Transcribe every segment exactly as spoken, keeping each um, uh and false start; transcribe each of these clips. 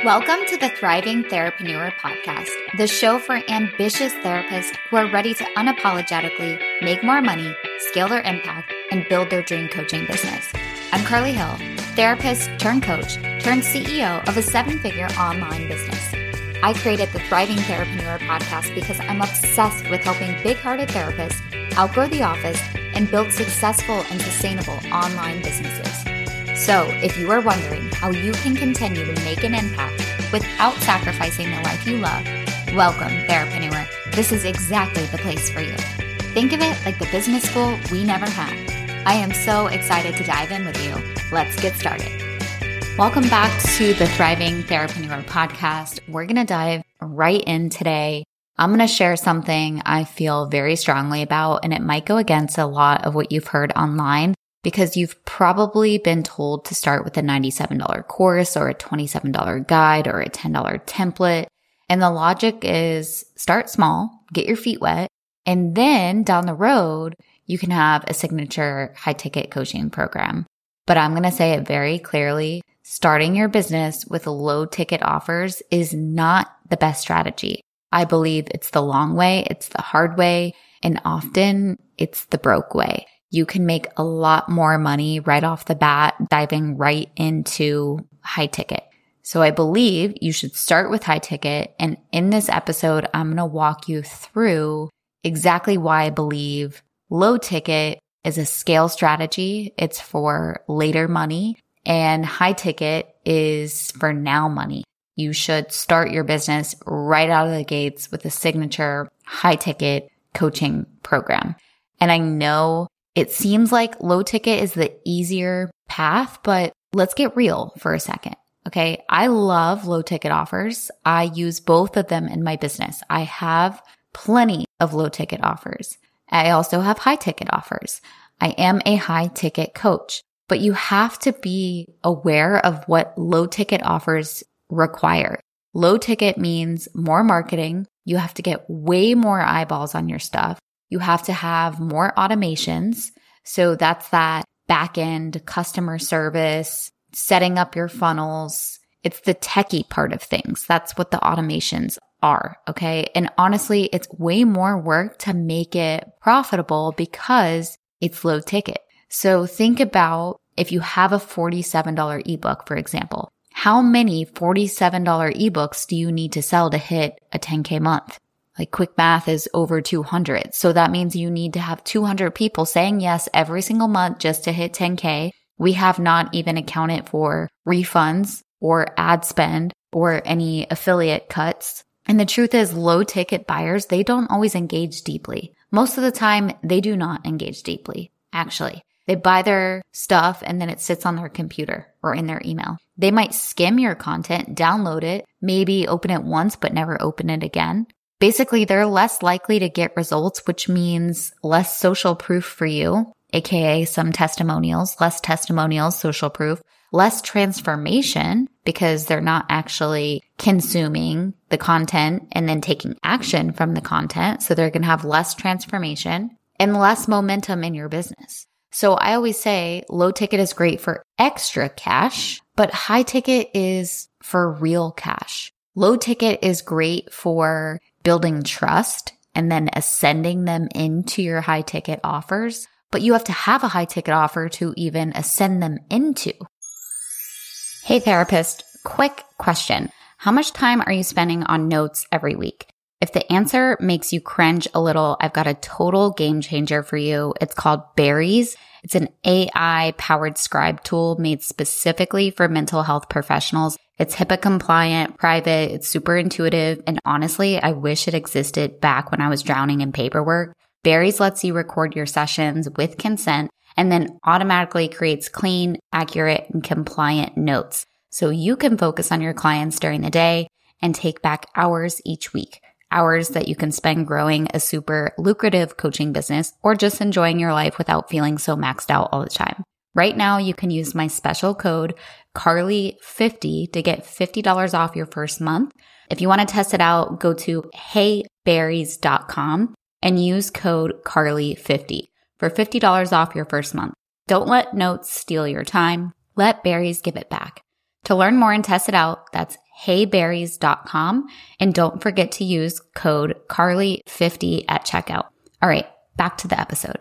Welcome to the Thriving Therapreneur podcast, the show for ambitious therapists who are ready to unapologetically make more money, scale their impact, and build their dream coaching business. I'm Carly Hill, therapist turned coach turned C E O of a seven-figure online business. I created the Thriving Therapreneur podcast because I'm obsessed with helping big-hearted therapists outgrow the office and build successful and sustainable online businesses. So if you are wondering how you can continue to make an impact without sacrificing the life you love, welcome, Therapreneur. This is exactly the place for you. Think of it like the business school we never had. I am so excited to dive in with you. Let's get started. Welcome back to the Thriving Therapreneur podcast. We're going to dive right in today. I'm going to share something I feel very strongly about, and it might go against a lot of what you've heard online, because you've probably been told to start with a ninety-seven dollars course or a twenty-seven dollars guide or a ten dollars template. And the logic is start small, get your feet wet, and then down the road, you can have a signature high ticket coaching program. But I'm going to say it very clearly. Starting your business with low ticket offers is not the best strategy. I believe it's the long way, it's the hard way, and often it's the broke way. You can make a lot more money right off the bat, diving right into high ticket. So I believe you should start with high ticket. And in this episode, I'm going to walk you through exactly why I believe low ticket is a scale strategy. It's for later money, and high ticket is for now money. You should start your business right out of the gates with a signature high ticket coaching program. And I know it seems like low ticket is the easier path, but let's get real for a second. Okay. I love low ticket offers. I use both of them in my business. I have plenty of low ticket offers. I also have high ticket offers. I am a high ticket coach, but you have to be aware of what low ticket offers require. Low ticket means more marketing. You have to get way more eyeballs on your stuff. You have to have more automations. So that's that back-end customer service, setting up your funnels. It's the techie part of things. That's what the automations are. Okay. And honestly, it's way more work to make it profitable because it's low ticket. So think about if you have a forty-seven dollars ebook, for example, how many forty-seven dollars ebooks do you need to sell to hit a ten K month? Like quick math is over two hundred. So that means you need to have two hundred people saying yes every single month just to hit ten K. We have not even accounted for refunds or ad spend or any affiliate cuts. And the truth is low ticket buyers, they don't always engage deeply. Most of the time, they do not engage deeply, actually. They buy their stuff and then it sits on their computer or in their email. They might skim your content, download it, maybe open it once, but never open it again. Basically, they're less likely to get results, which means less social proof for you, aka some testimonials, less testimonials, social proof, less transformation because they're not actually consuming the content and then taking action from the content. So they're going to have less transformation and less momentum in your business. So I always say low ticket is great for extra cash, but high ticket is for real cash. Low ticket is great for building trust and then ascending them into your high ticket offers, but you have to have a high ticket offer to even ascend them into. Hey therapist, quick question. How much time are you spending on notes every week? If the answer makes you cringe a little, I've got a total game changer for you. It's called Berries. It's an A I-powered scribe tool made specifically for mental health professionals. It's HIPAA compliant, private, it's super intuitive, and honestly, I wish it existed back when I was drowning in paperwork. Berries lets you record your sessions with consent and then automatically creates clean, accurate, and compliant notes. So you can focus on your clients during the day and take back hours each week. Hours that you can spend growing a super lucrative coaching business or just enjoying your life without feeling so maxed out all the time. Right now, you can use my special code Carly fifty to get fifty dollars off your first month. If you want to test it out, go to hey berries dot com and use code Carly fifty for fifty dollars off your first month. Don't let notes steal your time. Let Berries give it back. To learn more and test it out, that's hey berries dot com. And don't forget to use code Carly fifty at checkout. All right, back to the episode.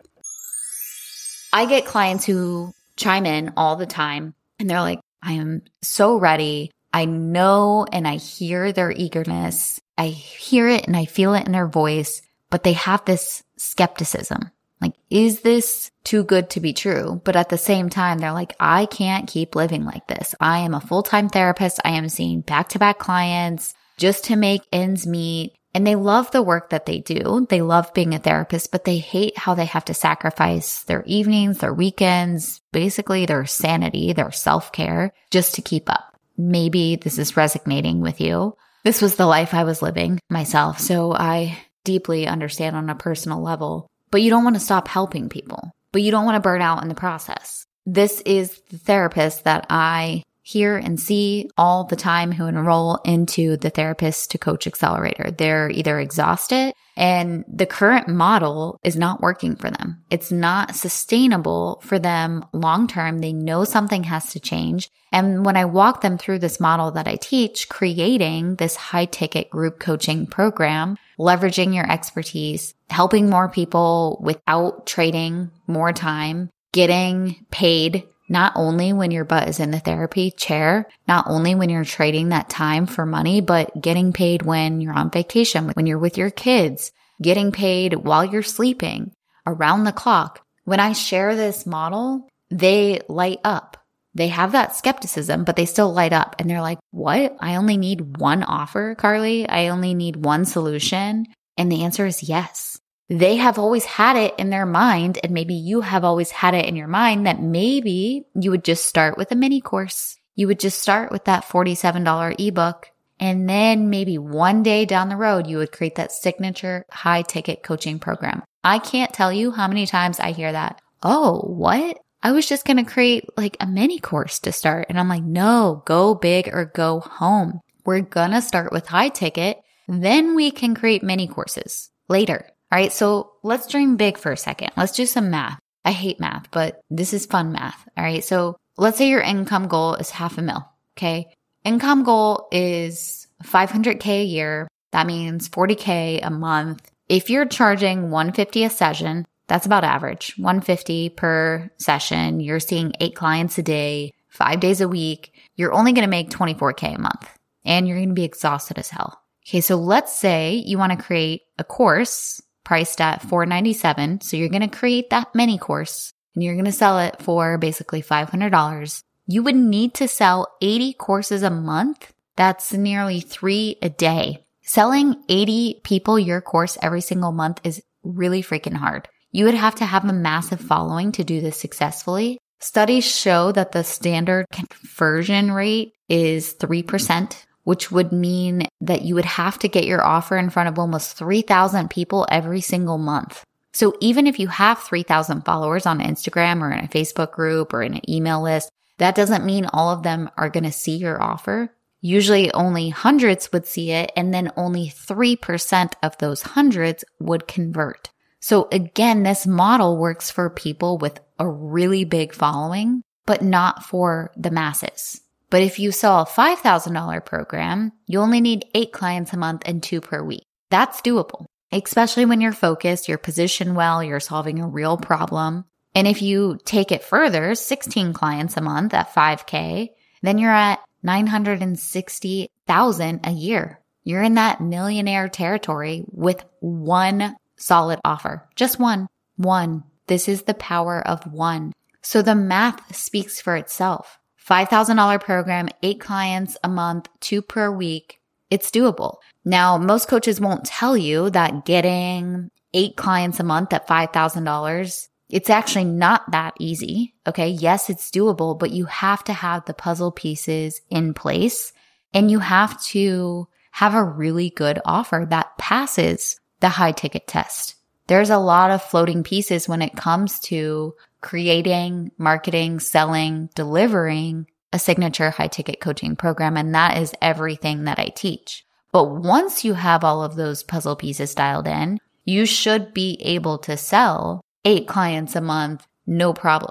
I get clients who chime in all the time and they're like, I am so ready. I know and I hear their eagerness. I hear it and I feel it in their voice, but they have this skepticism. Like, is this too good to be true? But at the same time, they're like, I can't keep living like this. I am a full-time therapist. I am seeing back-to-back clients just to make ends meet. And they love the work that they do. They love being a therapist, but they hate how they have to sacrifice their evenings, their weekends, basically their sanity, their self-care, just to keep up. Maybe this is resonating with you. This was the life I was living myself, so I deeply understand on a personal level. But you don't want to stop helping people, but you don't want to burn out in the process. This is the therapist that I hear and see all the time who enroll into the Therapist to Coach Accelerator. They're either exhausted and the current model is not working for them. It's not sustainable for them long term. They know something has to change. And when I walk them through this model that I teach, creating this high ticket group coaching program, leveraging your expertise, helping more people without trading more time, getting paid not only when your butt is in the therapy chair, not only when you're trading that time for money, but getting paid when you're on vacation, when you're with your kids, getting paid while you're sleeping, around the clock. When I share this model, they light up. They have that skepticism, but they still light up. And they're like, what? I only need one offer, Carly? I only need one solution? And the answer is yes. They have always had it in their mind, and maybe you have always had it in your mind that maybe you would just start with a mini course. You would just start with that forty-seven dollars ebook, and then maybe one day down the road, you would create that signature high ticket coaching program. I can't tell you how many times I hear that. Oh, what? I was just going to create like a mini course to start. And I'm like, no, go big or go home. We're going to start with high ticket. Then we can create mini courses later. All right, so let's dream big for a second. Let's do some math. I hate math, but this is fun math. All right, so let's say your income goal is half a mil, okay? Income goal is five hundred K a year. That means forty K a month. If you're charging one hundred fifty dollars a session, that's about average, one hundred fifty dollars per session. You're seeing eight clients a day, five days a week. You're only going to make twenty-four K a month, and you're going to be exhausted as hell. Okay, so let's say you want to create a course priced at four hundred ninety-seven dollars. So you're going to create that mini course and you're going to sell it for basically five hundred dollars. You would need to sell eighty courses a month. That's nearly three a day. Selling eighty people your course every single month is really freaking hard. You would have to have a massive following to do this successfully. Studies show that the standard conversion rate is three percent. Which would mean that you would have to get your offer in front of almost three thousand people every single month. So even if you have three thousand followers on Instagram or in a Facebook group or in an email list, that doesn't mean all of them are going to see your offer. Usually only hundreds would see it, and then only three percent of those hundreds would convert. So again, this model works for people with a really big following, but not for the masses. But if you sell a five thousand dollars program, you only need eight clients a month and two per week. That's doable, especially when you're focused, you're positioned well, you're solving a real problem. And if you take it further, sixteen clients a month at five K, then you're at nine hundred sixty thousand dollars a year. You're in that millionaire territory with one solid offer. Just one. One. This is the power of one. So the math speaks for itself. five thousand dollars program, eight clients a month, two per week. It's doable. Now, most coaches won't tell you that getting eight clients a month at five thousand dollars, it's actually not that easy. Okay. Yes, it's doable, but you have to have the puzzle pieces in place and you have to have a really good offer that passes the high ticket test. There's a lot of floating pieces when it comes to creating, marketing, selling, delivering a signature high ticket coaching program. And that is everything that I teach. But once you have all of those puzzle pieces dialed in, you should be able to sell eight clients a month, no problem.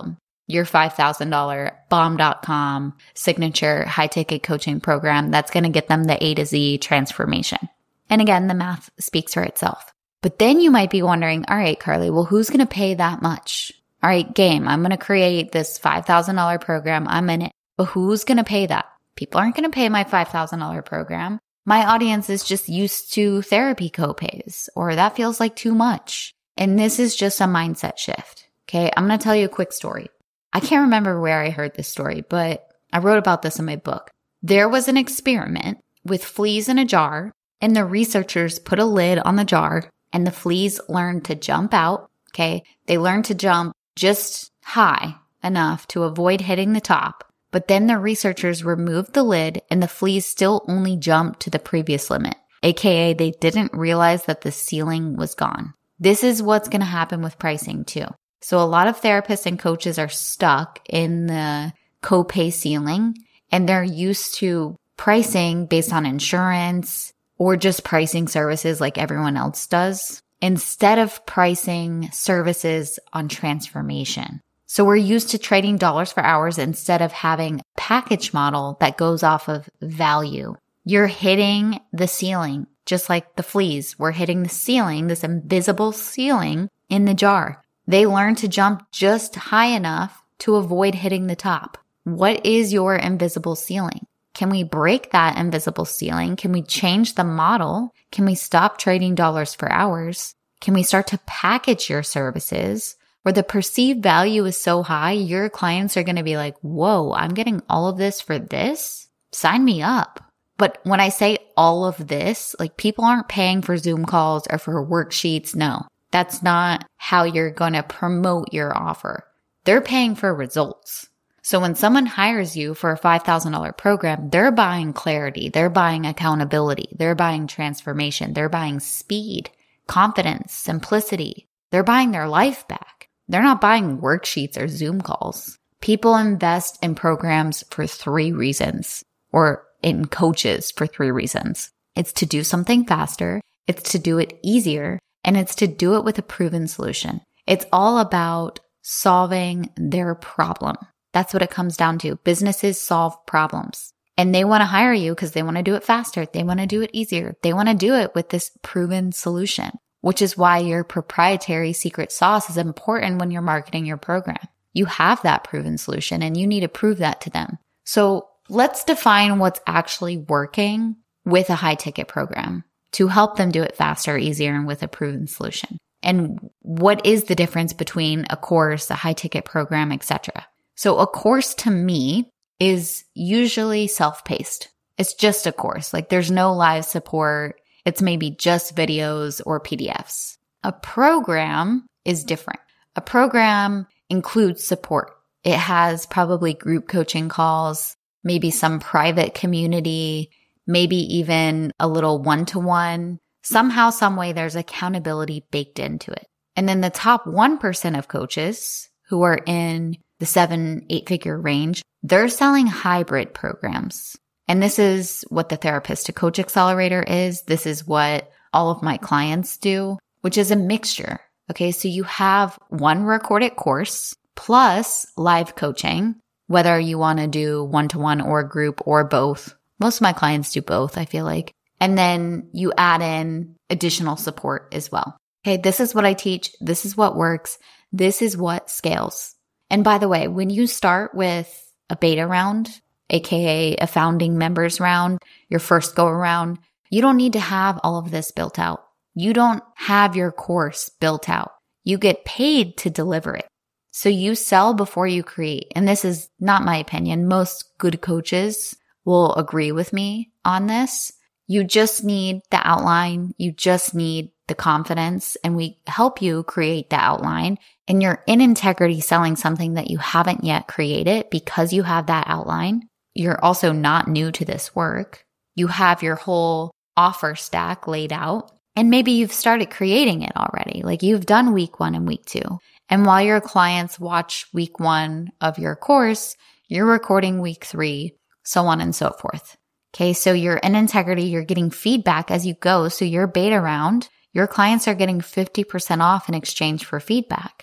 your five thousand dollars bomb dot com signature high ticket coaching program that's going to get them the A to Z transformation. And again, the math speaks for itself. But then you might be wondering, all right, Carly, well, who's going to pay that much? All right, game, I'm going to create this five thousand dollars program. I'm in it. But who's going to pay that? People aren't going to pay my five thousand dollars program. My audience is just used to therapy copays, or that feels like too much. And this is just a mindset shift. Okay, I'm going to tell you a quick story. I can't remember where I heard this story, but I wrote about this in my book. There was an experiment with fleas in a jar, and the researchers put a lid on the jar, and the fleas learned to jump out. Okay, they learned to jump just high enough to avoid hitting the top. But then the researchers removed the lid and the fleas still only jumped to the previous limit, aka they didn't realize that the ceiling was gone. This is what's going to happen with pricing too. So a lot of therapists and coaches are stuck in the copay ceiling, and they're used to pricing based on insurance or just pricing services like everyone else does, instead of pricing services on transformation. So we're used to trading dollars for hours instead of having a package model that goes off of value. You're hitting the ceiling, just like the fleas. We're hitting the ceiling, this invisible ceiling in the jar. They learn to jump just high enough to avoid hitting the top. What is your invisible ceiling? Can we break that invisible ceiling? Can we change the model? Can we stop trading dollars for hours? Can we start to package your services where the perceived value is so high, your clients are going to be like, whoa, I'm getting all of this for this? Sign me up. But when I say all of this, like people aren't paying for Zoom calls or for worksheets. No, that's not how you're going to promote your offer. They're paying for results. So when someone hires you for a five thousand dollars program, they're buying clarity. They're buying accountability. They're buying transformation. They're buying speed, confidence, simplicity. They're buying their life back. They're not buying worksheets or Zoom calls. People invest in programs for three reasons, or in coaches for three reasons. It's to do something faster, it's to do it easier, and it's to do it with a proven solution. It's all about solving their problem. That's what it comes down to. Businesses solve problems, and they want to hire you because they want to do it faster. They want to do it easier. They want to do it with this proven solution, which is why your proprietary secret sauce is important when you're marketing your program. You have that proven solution and you need to prove that to them. So let's define what's actually working with a high ticket program to help them do it faster, easier, and with a proven solution. And what is the difference between a course, a high ticket program, et cetera? So a course to me is usually self-paced. It's just a course. Like there's no live support. It's maybe just videos or P D Fs. A program is different. A program includes support. It has probably group coaching calls, maybe some private community, maybe even a little one-to-one. Somehow, some way, there's accountability baked into it. And then the top one percent of coaches who are in the seven, eight figure range, they're selling hybrid programs. And this is what the Therapist to Coach Accelerator is. This is what all of my clients do, which is a mixture. Okay, so you have one recorded course plus live coaching, whether you want to do one-to-one or group or both. Most of my clients do both, I feel like. And then you add in additional support as well. Okay, this is what I teach. This is what works. This is what scales. And by the way, when you start with a beta round, aka a founding members round, your first go around, you don't need to have all of this built out. You don't have your course built out. You get paid to deliver it. So you sell before you create. And this is not my opinion. Most good coaches will agree with me on this. You just need the outline. You just need the confidence, and we help you create the outline. And you're in integrity selling something that you haven't yet created because you have that outline. You're also not new to this work. You have your whole offer stack laid out, and maybe you've started creating it already. Like you've done week one and week two. And while your clients watch week one of your course, you're recording week three, so on and so forth. Okay, so you're in integrity, you're getting feedback as you go. So your beta round, your clients are getting fifty percent off in exchange for feedback.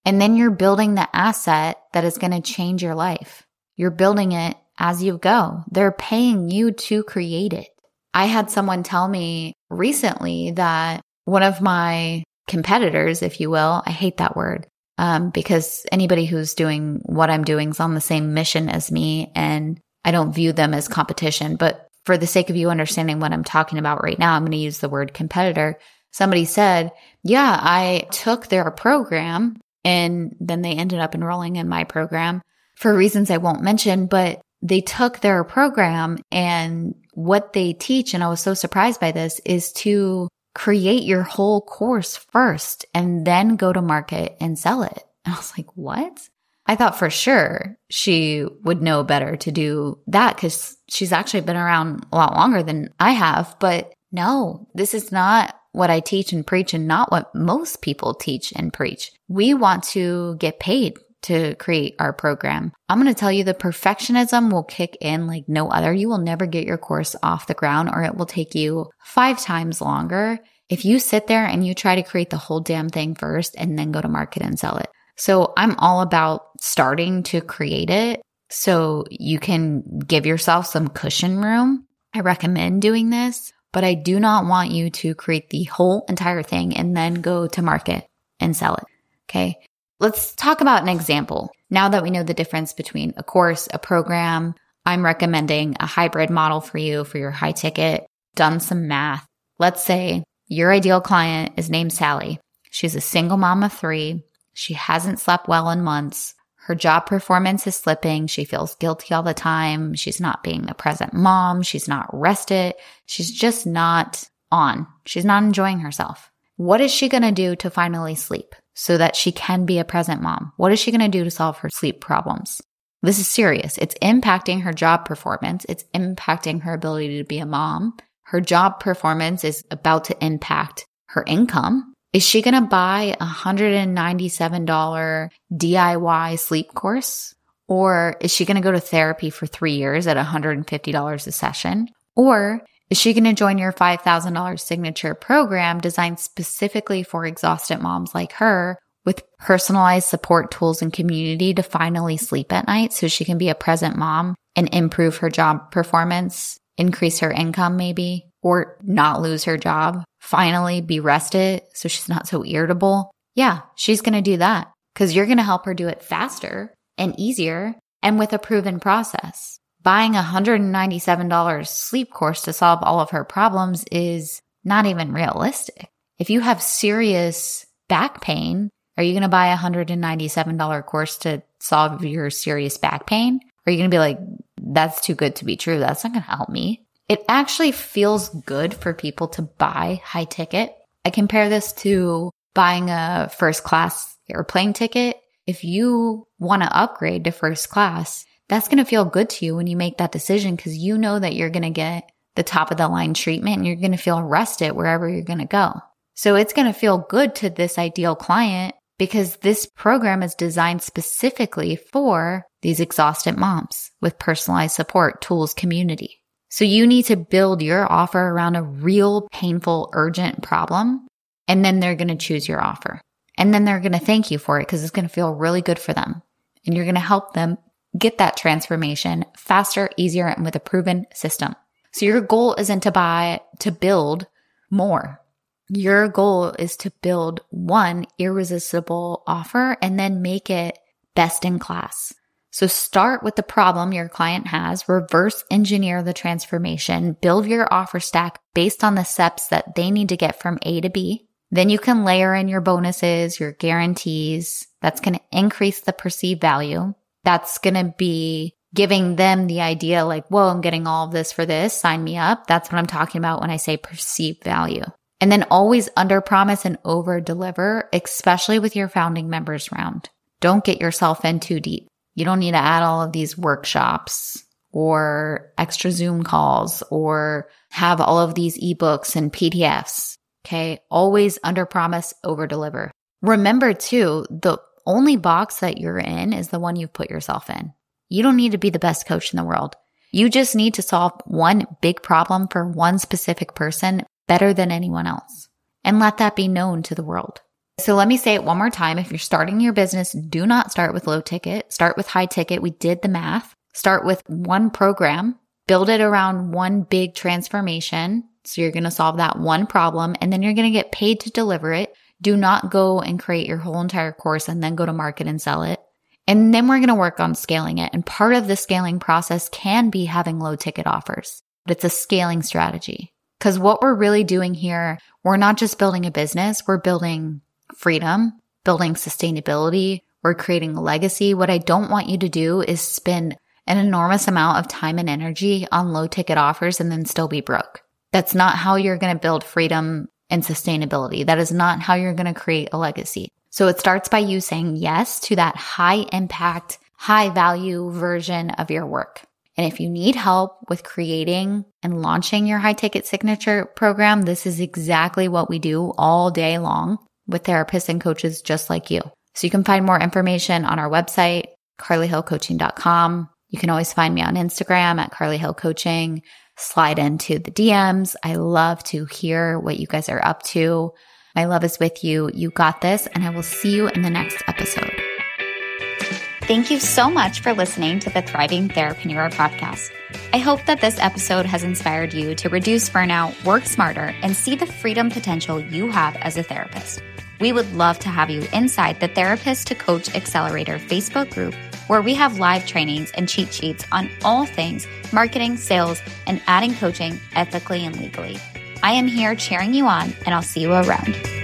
And then you're building the asset that is going to change your life. You're building it as you go. They're paying you to create it. I had someone tell me recently that one of my competitors, if you will, I hate that word, um, because anybody who's doing what I'm doing is on the same mission as me, and I don't view them as competition. But for the sake of you understanding what I'm talking about right now, I'm going to use the word competitor. Somebody said, yeah, I took their program and then they ended up enrolling in my program for reasons I won't mention, but they took their program and what they teach, and I was so surprised by this, is to create your whole course first and then go to market and sell it. And I was like, what? I thought for sure she would know better to do that because she's actually been around a lot longer than I have. But no, this is not what I teach and preach and not what most people teach and preach. We want to get paid to create our program. I'm going to tell you the perfectionism will kick in like no other. You will never get your course off the ground, or it will take you five times longer if you sit there and you try to create the whole damn thing first and then go to market and sell it. So I'm all about starting to create it so you can give yourself some cushion room. I recommend doing this, but I do not want you to create the whole entire thing and then go to market and sell it. Okay. Let's talk about an example. Now that we know the difference between a course, a program, I'm recommending a hybrid model for you for your high ticket. Done some math. Let's say your ideal client is named Sally. She's a single mom of three. She hasn't slept well in months. Her job performance is slipping. She feels guilty all the time. She's not being a present mom. She's not rested. She's just not on. She's not enjoying herself. What is she going to do to finally sleep so that she can be a present mom? What is she going to do to solve her sleep problems? This is serious. It's impacting her job performance. It's impacting her ability to be a mom. Her job performance is about to impact her income. Is she going to buy a one hundred ninety-seven dollars D I Y sleep course? Or is she going to go to therapy for three years at one hundred fifty dollars a session? Or is she going to join your five thousand dollars signature program designed specifically for exhausted moms like her with personalized support tools and community to finally sleep at night so she can be a present mom and improve her job performance, increase her income maybe, or not lose her job, finally be rested so she's not so irritable? Yeah, she's going to do that because you're going to help her do it faster and easier and with a proven process. Buying a one hundred ninety-seven dollars sleep course to solve all of her problems is not even realistic. If you have serious back pain, are you going to buy a one hundred ninety-seven dollars course to solve your serious back pain? Or are you going to be like, that's too good to be true. That's not going to help me. It actually feels good for people to buy high ticket. I compare this to buying a first class airplane ticket. If you want to upgrade to first class, that's going to feel good to you when you make that decision because you know that you're going to get the top of the line treatment and you're going to feel rested wherever you're going to go. So it's going to feel good to this ideal client because this program is designed specifically for these exhausted moms with personalized support, tools, community. So you need to build your offer around a real painful, urgent problem, and then they're going to choose your offer. And then they're going to thank you for it because it's going to feel really good for them. And you're going to help them get that transformation faster, easier, and with a proven system. So your goal isn't to buy, to build more. Your goal is to build one irresistible offer and then make it best in class. So start with the problem your client has, reverse engineer the transformation, build your offer stack based on the steps that they need to get from A to B. Then you can layer in your bonuses, your guarantees. That's going to increase the perceived value. That's going to be giving them the idea like, whoa, I'm getting all of this for this. Sign me up. That's what I'm talking about when I say perceived value. And then always under promise and over deliver, especially with your founding members round. Don't get yourself in too deep. You don't need to add all of these workshops or extra Zoom calls or have all of these ebooks and P D Fs. Okay. Always under promise, over deliver. Remember too, the only box that you're in is the one you've put yourself in. You don't need to be the best coach in the world. You just need to solve one big problem for one specific person better than anyone else. And let that be known to the world. So let me say it one more time. If you're starting your business, do not start with low ticket. Start with high ticket. We did the math. Start with one program. Build it around one big transformation. So you're going to solve that one problem, and then you're going to get paid to deliver it. Do not go and create your whole entire course and then go to market and sell it. And then we're going to work on scaling it. And part of the scaling process can be having low ticket offers, but it's a scaling strategy. Because what we're really doing here, we're not just building a business, we're building freedom, building sustainability, we're creating a legacy. What I don't want you to do is spend an enormous amount of time and energy on low ticket offers and then still be broke. That's not how you're going to build freedom and sustainability. That is not how you're going to create a legacy. So it starts by you saying yes to that high impact, high value version of your work. And if you need help with creating and launching your high ticket signature program, this is exactly what we do all day long with therapists and coaches just like you. So you can find more information on our website, carly hill coaching dot com. You can always find me on Instagram at Carly Hill Coaching. Slide into the D Ms. I love to hear what you guys are up to. My love is with you. You got this, and I will see you in the next episode. Thank you so much for listening to the Thriving Therapreneur podcast. I hope that this episode has inspired you to reduce burnout, work smarter, and see the freedom potential you have as a therapist. We would love to have you inside the Therapist to Coach Accelerator Facebook group, where we have live trainings and cheat sheets on all things marketing, sales, and adding coaching ethically and legally. I am here cheering you on, and I'll see you around.